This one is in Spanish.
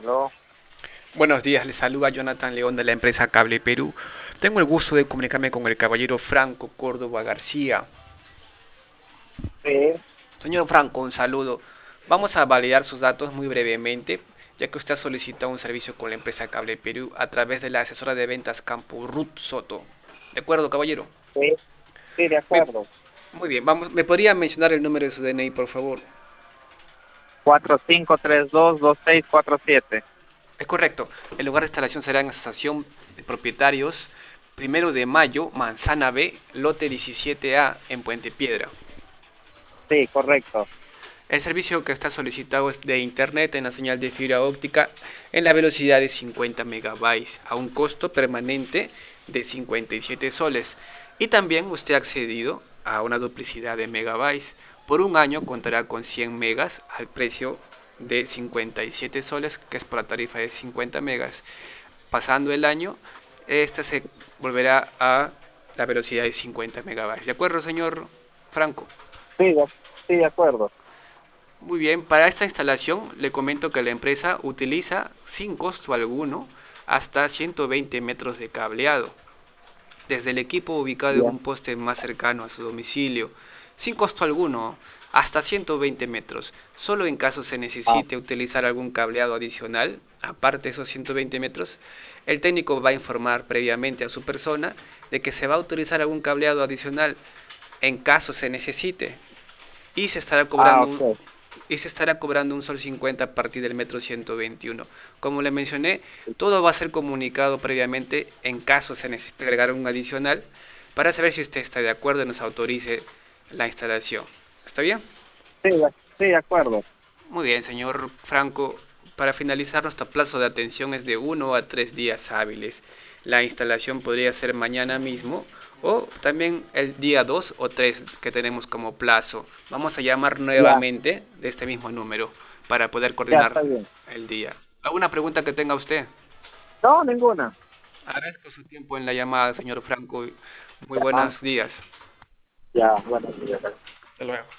Aló. Buenos días, les saluda Jonathan León de la empresa Cable Perú. Tengo el gusto de comunicarme con el caballero Franco Córdoba García. Sí, Señor Franco, un saludo. Vamos a validar sus datos muy brevemente, ya que usted ha solicitado un servicio con la empresa Cable Perú a través de la asesora de ventas Campo Ruth Soto. ¿De acuerdo, caballero? sí, sí, de Me- acuerdo. Muy bien, vamos. ¿Me podría mencionar el número de su DNI, por favor? 45322647. Es correcto. El lugar de instalación será en la estación de propietarios 1 de Mayo, Manzana B, lote 17A, en Puente Piedra. Sí, correcto. El servicio que está solicitado es de internet en la señal de fibra óptica en la velocidad de 50 megabytes a un costo permanente de 57 soles. Y también usted ha accedido a una duplicidad de megabytes. Por un año contará con 100 megas al precio de 57 soles, que es por la tarifa de 50 megas. Pasando el año, esta se volverá a la velocidad de 50 megabytes. ¿De acuerdo, señor Franco? Sí, sí, de acuerdo. Muy bien, para esta instalación le comento que la empresa utiliza sin costo alguno hasta 120 metros de cableado, desde el equipo ubicado en Ya. un poste más cercano a su domicilio, sin costo alguno, hasta 120 metros. Solo en caso se Ah, necesite utilizar algún cableado adicional, aparte de esos 120 metros, el técnico va a informar previamente a su persona de que se va a utilizar algún cableado adicional en caso se necesite y se estará cobrando un, ok. y se estará cobrando un sol 50 a partir del metro 121. Como le mencioné, todo va a ser comunicado previamente en caso se necesite agregar un adicional para saber si usted está de acuerdo y nos autorice la instalación. ¿Está bien? Sí, sí, de acuerdo. Muy bien, señor Franco. Para finalizar, nuestro plazo de atención es de 1 a 3 días hábiles. La instalación podría ser mañana mismo o también el día 2 o 3 que tenemos como plazo. Vamos a llamar Ya, nuevamente de este mismo número para poder ya coordinar está bien. el día. ¿Alguna pregunta que tenga usted? No, ninguna. Agradezco su tiempo en la llamada, señor Franco. Muy Ya, buenos días. ya, bueno, sí, ya. Hasta luego.